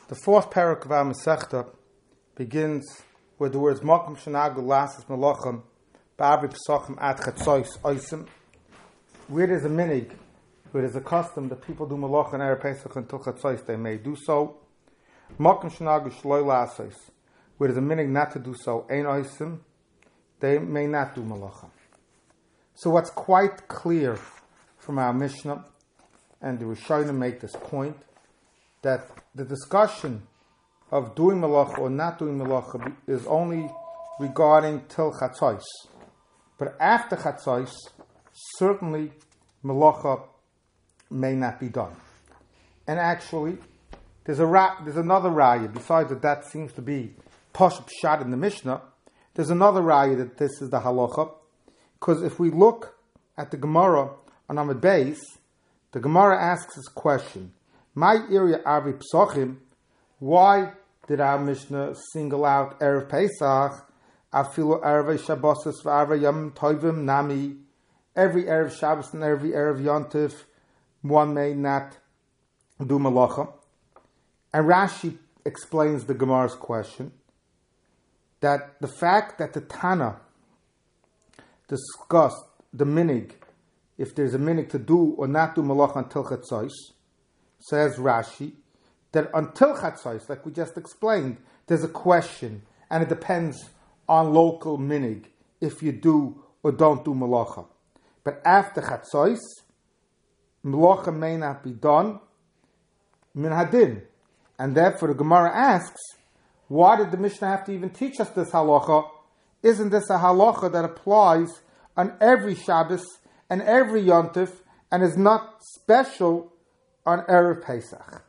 The fourth parak of our Masechta begins with the words Makom Shenagu Lasas Melochem Ba'avi Pesachim Ad Chatzois Oisim. Where there's a minig, where there's a custom that people do Melach and Erev Pesach until Chatzois, they may do so. Makom Shenagu Shloi Lasos, where there's a minig not to do so, Ein Oisim, they may not do Melacha. So what's quite clear from our Mishnah, and the Rishonim make this point, that the discussion of doing Melacha or not doing Melacha is only regarding till Chatzois. But after Chatzois, certainly Melacha may not be done. And actually, there's another raya, besides that seems to be Pashup Pshat in the Mishnah, there's another raya that this is the halacha, because if we look at the Gemara on Amud Beis, the Gemara asks this question, my area Avi Pesachim, why did our Mishnah single out Erev Pesach, Afilu Erev Shabbos v'Erev Yom Tovim Nami, every Erev Shabbos and every Erev Yontif, one may not do Melacha. And Rashi explains the Gemara's question, that the fact that the Tana discussed the minig, if there's a minig to do or not do Melacha until Chatzois, says Rashi, that until Chatzois, like we just explained, there's a question, and it depends on local minig, if you do or don't do Melacha. But after Chatzois, Melacha may not be done, min hadin. And therefore the Gemara asks, why did the Mishnah have to even teach us this halacha? Isn't this a halacha that applies on every Shabbos and every Yontif, and is not special on Erev Pesach?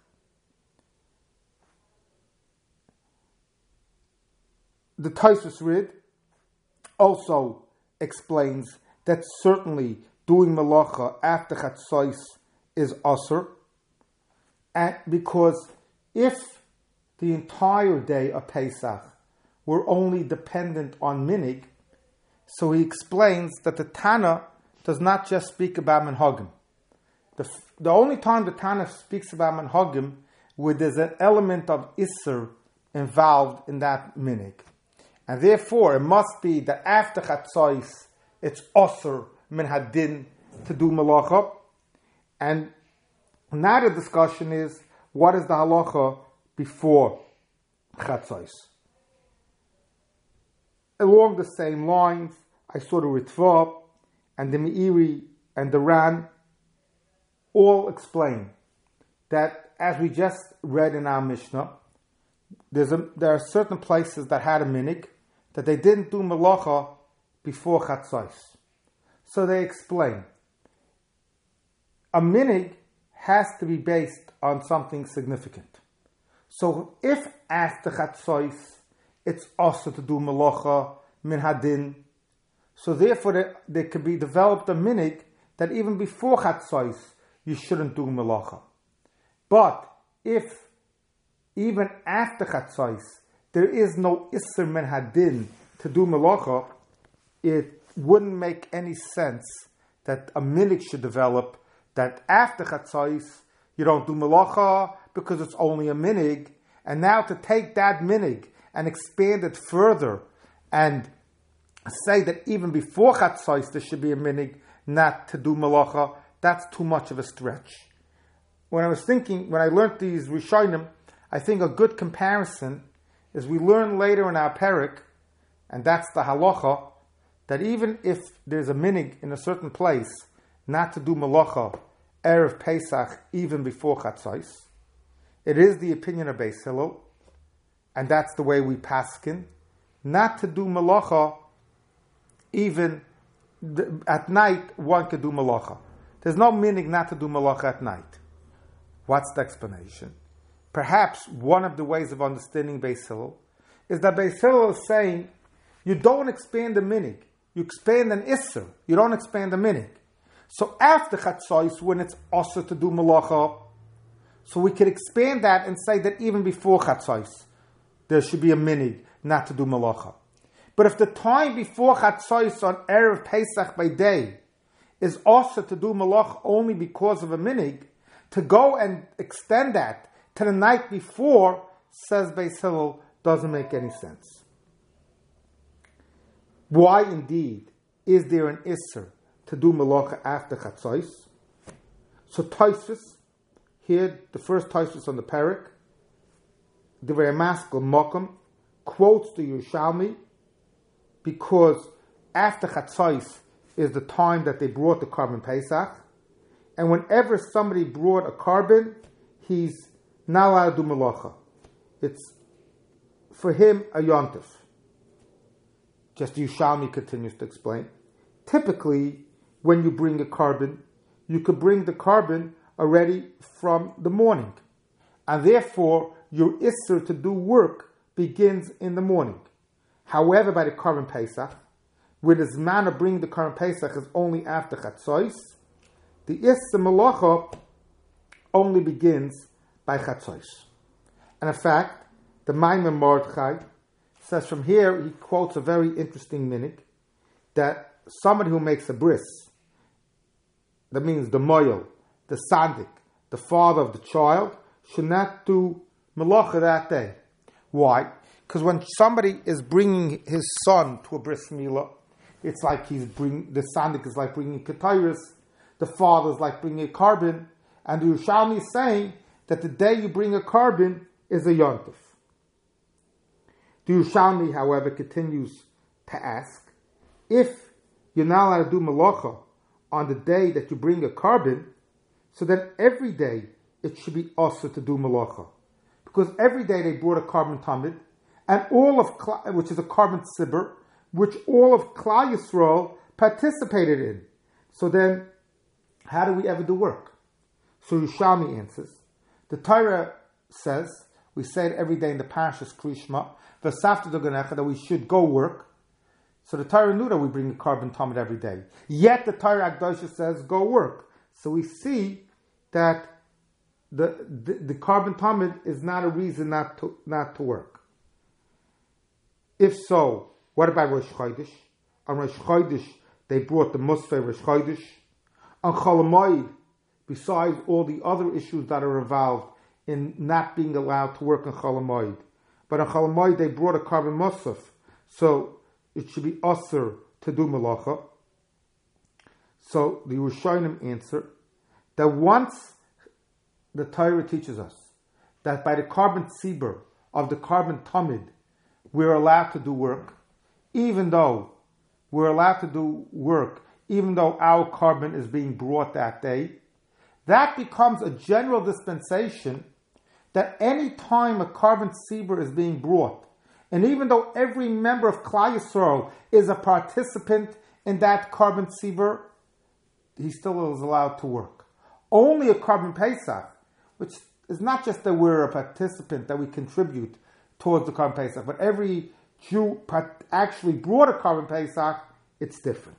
The Tosfos Rid also explains that certainly doing Melacha after Chatzois is Asur, and because if the entire day of Pesach were only dependent on minig, so he explains that the Tana does not just speak about Menhagim. The only time the Tana speaks about Menhagim, where there's an element of Isser involved in that minig. And therefore, it must be that after Chatzois, it's Osir min hadin to do Melacha. And now the discussion is, what is the halacha before Chatzois? Along the same lines, I saw the Ritva and the Meiri and the Ran all explain that, as we just read in our Mishnah, there are certain places that had a minig that they didn't do Melacha before Chatzois. So they explain, a minig has to be based on something significant. So if after Chatzois it's also to do Melacha min hadin, so therefore there could be developed a minig that even before Chatzois you shouldn't do Melacha. But if even after Chatzois there is no Isser min hadin to do Melacha, it wouldn't make any sense that a minig should develop that after Chatzois you don't do Melacha because it's only a minig, and now to take that minig and expand it further and say that even before Chatzois there should be a minig not to do Melacha, that's too much of a stretch. When I learned these Rishonim, I think a good comparison is we learn later in our parak, and that's the halacha, that even if there's a minig in a certain place not to do Melacha Erev Pesach even before Chatzois, it is the opinion of Beis Hillel, and that's the way we paskin, not to do Melacha even at night. One could do Melacha. There's no minig not to do Melacha at night. What's the explanation? Perhaps one of the ways of understanding Beis Hillel is that Beis Hillel is saying you don't expand the minig, you expand an Isser, you don't expand the minig. So after Chatzois, when it's also to do Melacha, so we could expand that and say that even before Chatzois, there should be a minig not to do Melacha. But if the time before Chatzois on Erev Pesach by day is also to do Melacha only because of a minig, to go and extend that to the night before, says Beis Hillel, doesn't make any sense. Why indeed is there an Isser to do Malacha after Chatzos? So Tosfos, here the first Tosfos on the Perek, the very Maskell Mokum, quotes the Yerushalmi, because after Chatzos is the time that they brought the Korban Pesach, and whenever somebody brought a korban, he's not allowed to do Malacha. It's for him a yontif. Just Yerushalmi continues to explain. Typically, when you bring a korban, you could bring the korban already from the morning. And therefore, your Isser to do work begins in the morning. However, by the Korban Pesach, where the Zman of bringing the Korban Pesach is only after Chatzos, the Isser Malacha only begins by Chatzos. And in fact, the Maimon Mordechai says from here, he quotes a very interesting minhag, that somebody who makes a bris, that means the moyel, the sandik, the father of the child, should not do malacha that day. Why? Because when somebody is bringing his son to a bris milah, it's like the sandik is like bringing ketayris, the father is like bringing a korban, and the Yerushalmi is saying that the day you bring a korban is a yontif. The Yerushalmi, however, continues to ask, if you're not allowed to do malacha on the day that you bring a korban, so that every day it should be also to do malacha. Because every day they brought a korban tamid, and which is a korban sibur, which all of Klal Yisrael participated in. So then, how do we ever do work? So Yerushalmi answers, the Torah says, we say it every day in the Parashas Krishma, V'safta d'Ganecha, that we should go work. So the Torah knew that we bring a korban tamid every day. Yet the Torah Akdosha says, go work. So we see that the korban tamid is not a reason not to work. If so, what about Rosh Chodesh? On Rosh Chodesh, they brought the Musfei Rosh Chodesh. On Chol Hamoed, besides all the other issues that are involved in not being allowed to work on Chol Hamoed, but on Chol Hamoed they brought a korban musaf, so it should be usher to do malacha. So the Rishonim answer that once the Torah teaches us that by the korban tzibur of the korban tamid we're allowed to do work, even though our korban is being brought that day, that becomes a general dispensation that any time a korban tzibur is being brought, and even though every member of Klal Yisrael is a participant in that korban tzibur, he still is allowed to work. Only a korban Pesach, which is not just that we're a participant, that we contribute towards the korban Pesach, but every Jew actually brought a korban Pesach, it's different.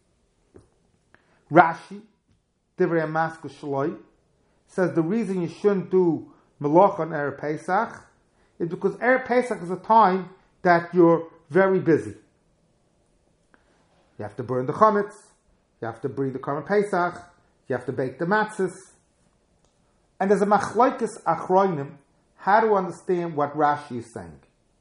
Rashi, Divrei Maskell Shloi, says the reason you shouldn't do Malacha on Erev Pesach is because Erev Pesach is a time that you're very busy. You have to burn the chametz, you have to bring the korban Pesach, you have to bake the matzahs. And there's a machlokes achronim how to understand what Rashi is saying.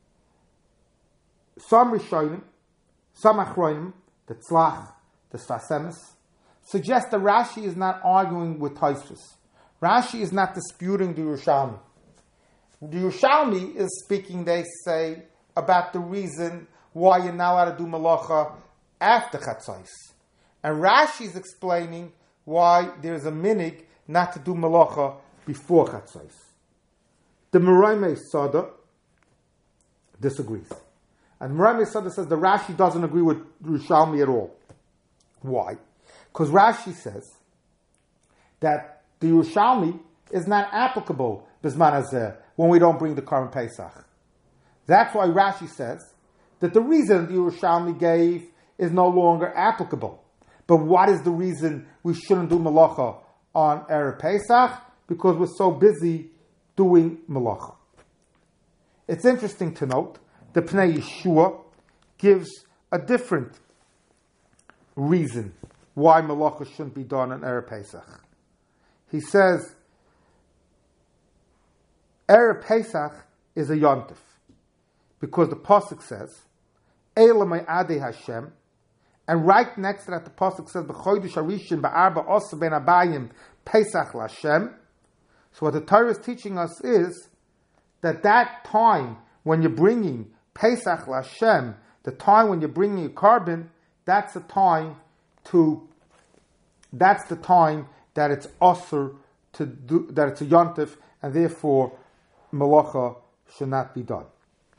Some Rishonim, some achronim, the Tzlach, the Sfas Emes, suggest that Rashi is not arguing with Tosfos. Rashi is not disputing the Yerushalmi. The Yerushalmi is speaking, they say, about the reason why you're not allowed to do malacha after Chatzos. And Rashi is explaining why there's a minhag not to do malacha before Chatzos. The Meroimei Sada disagrees. And Meroimei Sada says the Rashi doesn't agree with Yerushalmi at all. Why? Because Rashi says that the Yerushalmi is not applicable Bizman Hazeh when we don't bring the korban Pesach. That's why Rashi says that the reason the Yerushalmi gave is no longer applicable. But what is the reason we shouldn't do malacha on Erev Pesach? Because we're so busy doing malacha. It's interesting to note the Pnei Yeshua gives a different reason why malacha shouldn't be done on Erev Pesach. He says, Erev Pesach is a yontif, because the pasuk says, Eila me'adei Hashem, and right next to that the pasuk says, B'chodesh harishon ba'arba osa ben abayim Pesach l'Hashem. So what the Torah is teaching us is that time when you're bringing Pesach l'Hashem, the time when you're bringing a carbon, that's the time that it's osur to do, that it's a yontif, and therefore malacha should not be done.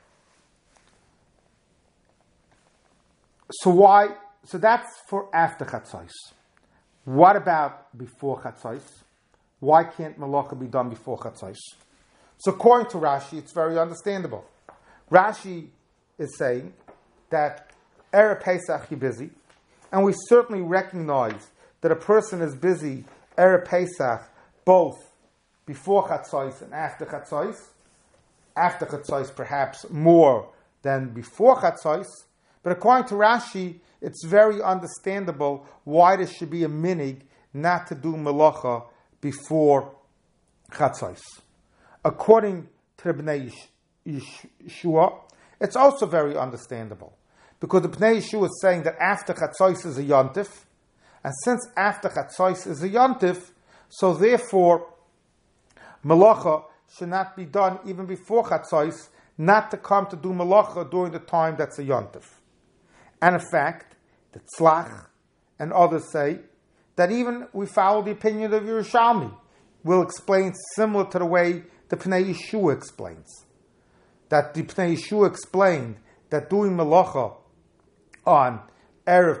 So that's for after chatzos. What about before chatzos? Why can't malacha be done before chatzos? So according to Rashi, it's very understandable. Rashi is saying that Erev Pesach you're busy, and we certainly recognize that a person is busy Erev Pesach both before chatzos and after chatzos. After chatzos perhaps more than before chatzos, but according to Rashi, it's very understandable why there should be a minig not to do malacha before chatzos. According to the Bnei Yeshua, it's also very understandable, because the Bnei Yeshua is saying that after chatzos is a yontif, and since after chatzos is a yontif, so therefore malacha should not be done even before chatzos, not to come to do malacha during the time that's a yontif. And in fact, the Tzlach and others say that even we follow the opinion of Yerushalmi. We'll explain similar to the way the Pnei Yeshua explains. That the Pnei Yeshua explained that doing malacha on Erev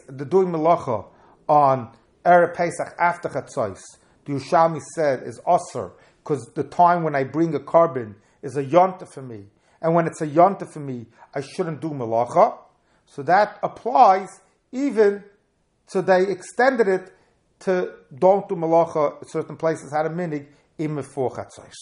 Pesach after Chatzos, the Yerushalmi said is osur, because the time when I bring a carbon is a yontif for me, and when it's a yontif for me, I shouldn't do malacha. So that applies even, so they extended it to don't do malacha. Certain places had a minig even before chatzos.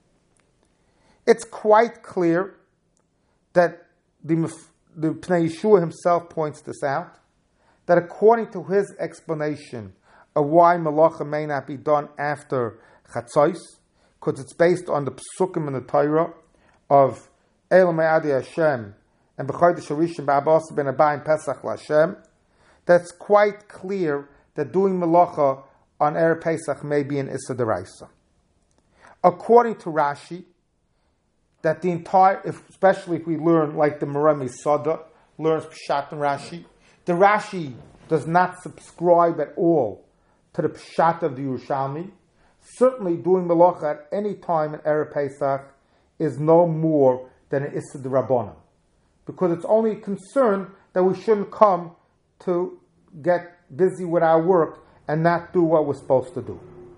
It's quite clear that the Pnei Yeshua himself points this out, that according to his explanation of why malacha may not be done after chatzos, because it's based on the psukim in the Torah of Eila me'adei Hashem and b'chodesh harishon ba'arba ben abayim Pesach l'Hashem, that's quite clear that doing malacha on Erev Pesach may be an issa deraisa. According to Rashi, that the entire, especially if we learn like the Meremi Sada learns Pshat and Rashi, the Rashi does not subscribe at all to the Pshat of the Yerushalmi. Certainly doing malacha at any time in Erev Pesach is no more than an issa d'Rabbanan, because it's only a concern that we shouldn't come to get busy with our work and not do what we're supposed to do.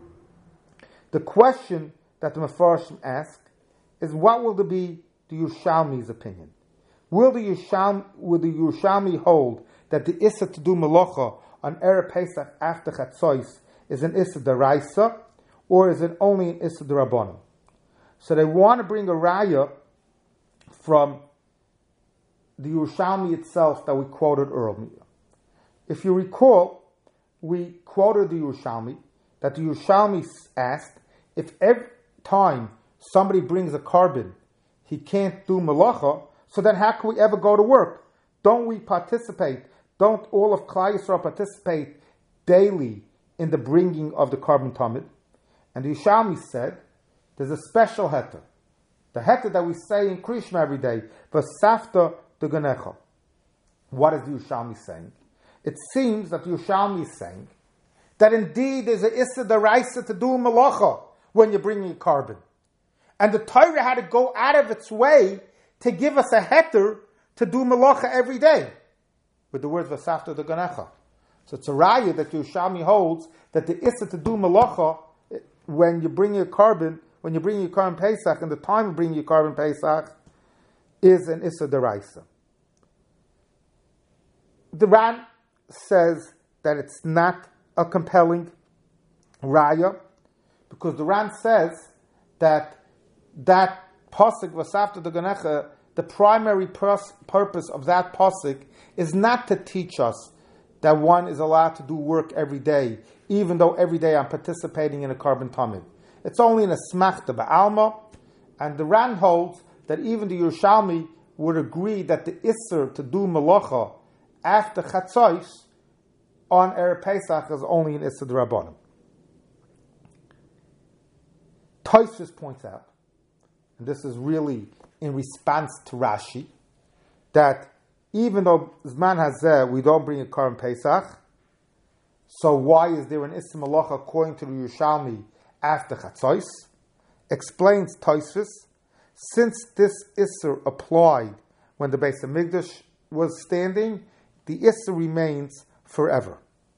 The question that the Mefarshim ask is, what will be the Yerushalmi's opinion? Will the Yerushalmi hold that the issa to do malacha on Erev Pesach after Chatzos is an issa d'Raisa, or is it only an issa d'Rabbanan? So they want to bring a raya from the Yerushalmi itself that we quoted earlier. If you recall, we quoted the Yerushalmi, that the Yerushalmi asked, if every time somebody brings a carbon, he can't do malacha, so then how can we ever go to work? Don't we participate? Don't all of Klal Yisrael participate daily in the bringing of the carbon tamid? And the Yerushalmi said, there's a special heter. The heter that we say in Krishma every day, V'safta deganecha. What is the Yerushalmi saying? It seems that the Yerushalmi is saying that indeed there's an issa d'Raisa to do malacha when you're bringing a carbon. And the Torah had to go out of its way to give us a heter to do malacha every day, with the words V'safta deganecha. So it's a raya that Yerushalmi holds that the issa to do malacha when you're bringing a carbon, Pesach, and the time of bringing your carbon Pesach is an issa d'Raisa. The Ran says that it's not a compelling raya, because the Ran says that pasuk V'safta deganecha, the primary purpose of that pasuk is not to teach us that one is allowed to do work every day, even though every day I'm participating in a carbon tamid. It's only in a smachta ba'alma, And the Ran holds that even the Yerushalmi would agree that the Isser to do Malacha after Chatzos on Erev Pesach is only an Isser D'Rabbanan. Tosfos points out, and this is really in response to Rashi, that even though Zman Hazeh we don't bring a Korban Pesach, so why is there an Isser Malacha according to the Yerushalmi after Chatzos? Explains Tosfos, since this Isser applied when the Beis HaMikdash was standing, the Isser remains forever.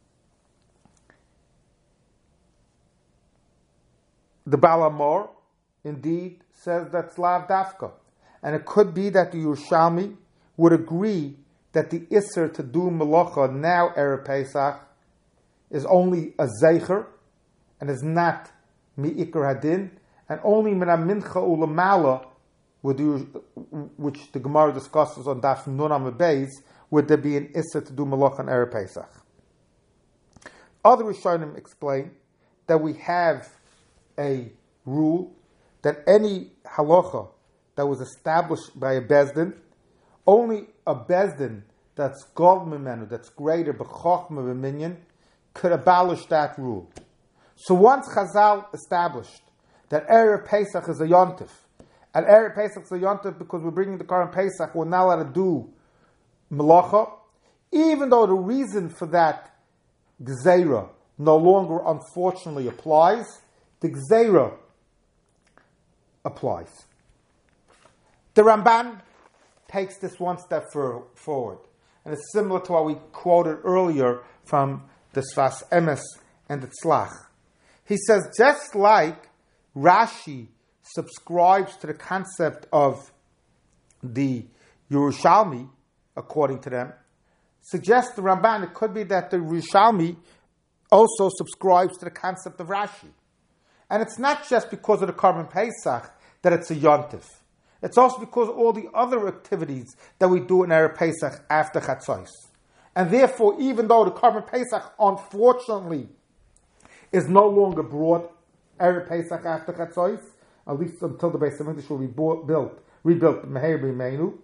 The Baal HaMor indeed says that's Lav Dafka, and it could be that the Yerushalmi would agree that the Isser to do Malacha now Erev Pesach is only a Zeicher and is not Mi'ikar Hadin, and only Mina Mincha Ulamala, which the Gemara discusses on Daf Nun Amud Beis, would there be an Isser to do Malacha on Erev Pesach. Other Rishonim explain that we have a rule that any halacha that was established by a bezdin, only a bezdin that's gov memenu, that's greater b'chochma b'minyan, could abolish that rule. So once Chazal established that Erev Pesach is a yontif, and Erev Pesach is a yontif because we're bringing the Korban Pesach, we're not allowed to do melacha, even though the reason for that gzeira no longer unfortunately applies, the gzeira applies. The Ramban takes this one step forward, and it's similar to what we quoted earlier from the Sfas Emes and the Tzlach. He says, just like Rashi subscribes to the concept of the Yerushalmi, according to them, suggests the Ramban it could be that the Yerushalmi also subscribes to the concept of Rashi. And it's not just because of the Korban Pesach that it's a yontif. It's also because of all the other activities that we do in Erev Pesach after Chatzos. And therefore, even though the Korban Pesach, unfortunately, is no longer brought Erev Pesach after Chatzos, at least until the Beis HaMikdash will be rebuilt, Meher B'Meinu,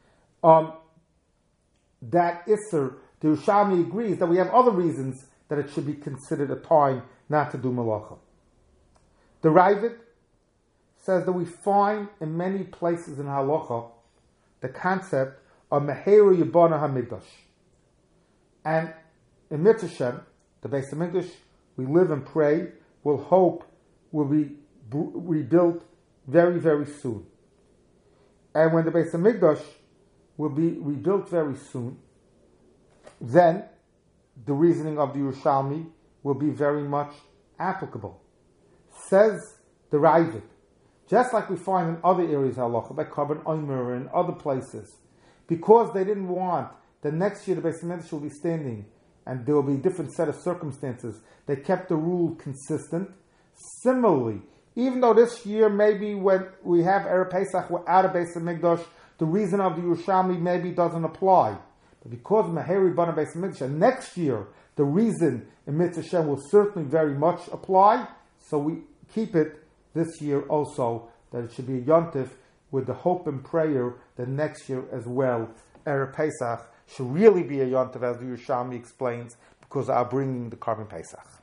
that Isser, the Yerushalmi agrees that we have other reasons that it should be considered a time not to do Malacha. The Ravid says that we find in many places in Halacha the concept of Meheru Yibana HaMikdash. And in Mitzvah, the Beis HaMikdash, we live and pray, we'll hope will be rebuilt very, very soon. And when the Beis HaMikdash will be rebuilt very soon, then the reasoning of the Yerushalmi will be very much applicable. Says the Ravid, just like we find in other areas of halacha, like Korban Omer and other places, because they didn't want the next year the Beis HaMikdash will be standing and there will be a different set of circumstances, they kept the rule consistent. Similarly, even though this year maybe when we have Erev Pesach without a Beis HaMikdash, the reason of the Yerushalmi maybe doesn't apply. But because Meheri Bana Beis HaMikdash, next year the reason in Mitzvah Shem will certainly very much apply, so we keep it this year also, that it should be a yontif with the hope and prayer that next year as well, Erev Pesach should really be a yontif, as the Yerushalmi explains, because are bringing the Korban Pesach.